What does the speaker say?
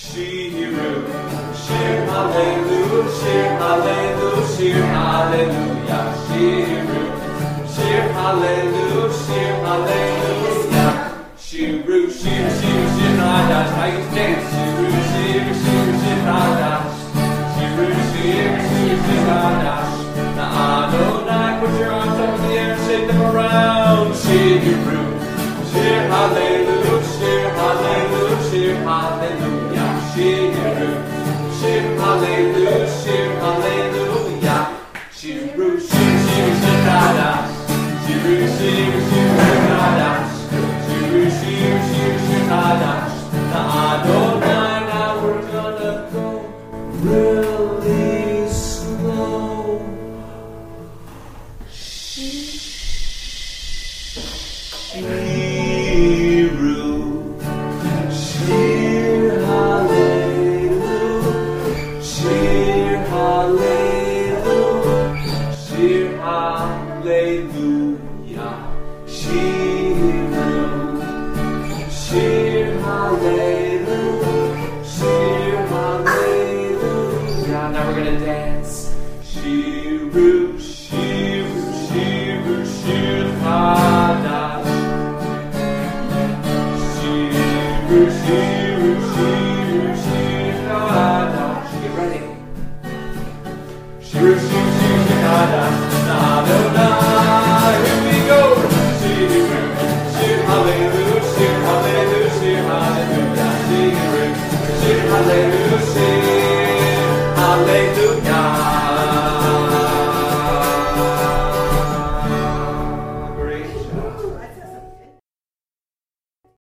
Shiru, Shir Hallelujah, Shir Hallelujah, Shir Hallelujah, Shiru, Shir Hallelujah, Shir Hallelujah, Shiru, Shir, Shir, Shir Hadash. How you dance? Shiru, Shir, Shir, Shir Hadash, Shiru, Shir, Shir, Shir Hadash. Now Adonai, put your arms up in the air and shake them around. Shiru, Shir Hallelujah, Shir Hallelujah, Shir Hallelujah, Shiru, Shir Hallelujah, Shir Hallelujah, Shiru, Shir, Shir, Shir Hadash, Shiru, Shir, Shir, Shir Hadash, Shiru, Shir, Shir, Shir Hadash. Now Adonai, now we're gonna go really slow. Shiru, Shir Hallelujah, Shir Hallelujah, Shir Hallelujah, Shiru, Shir Hallelujah, Shir Hallelujah. Now we're gonna dance. Shiru, Shiru, Shiru, Shir Hadash. Shiru, Shiru, Shiru.